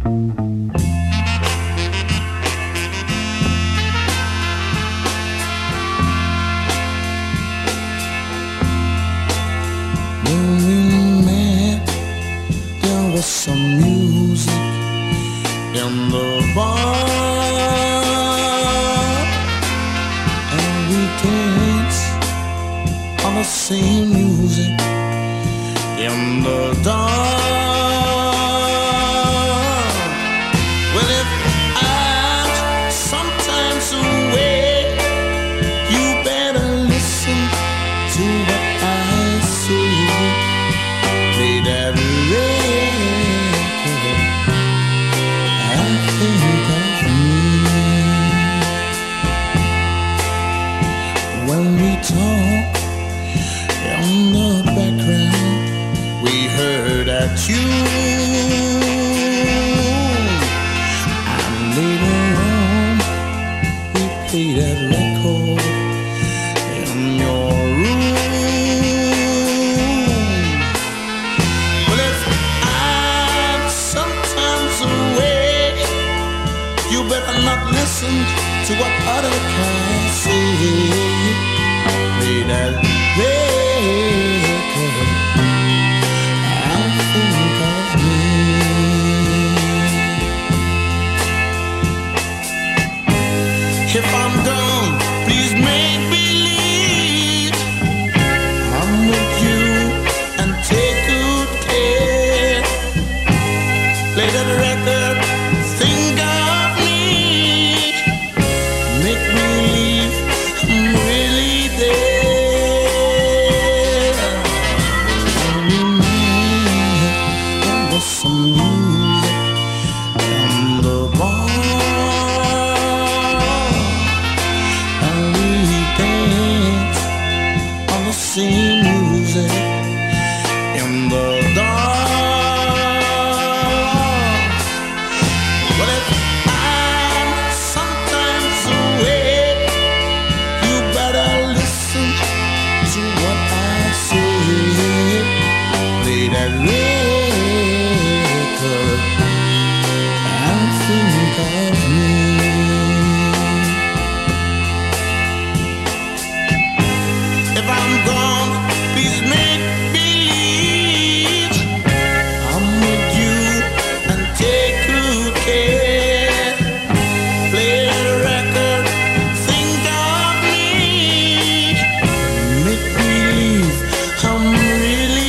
Some music in the bar, and we dance on the same music in the dark. Well, if I'm sometimes away, you better listen to what I say. Play that when we talk in the background, we heard that tune, and later on we played that record in your room. Well, if I'm sometimes away, you better not listen to what other cats say. Play that record and think of me. If I'm gone, please make believe I'm with you and take good care. Play that record, think of me. Make believe I'm really there. There was some music in the bar, and we danced on the same music in the dark. But if I'm sometimes away, you better listen to what I say. Play that record and think of me. If I'm gone, please make believe I'm with you and take good care. Play that record, think of me. Make believe I'm really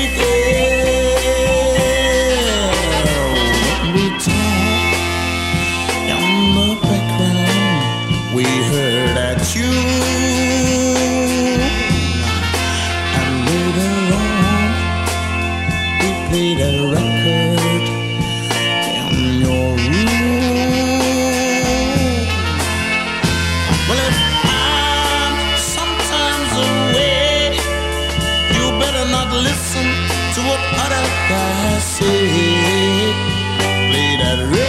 there. When we talk in the background, we heard that tune, and later on we played a record in your room. Well, if I'm sometimes away, you better not listen to what other guys say. Play that record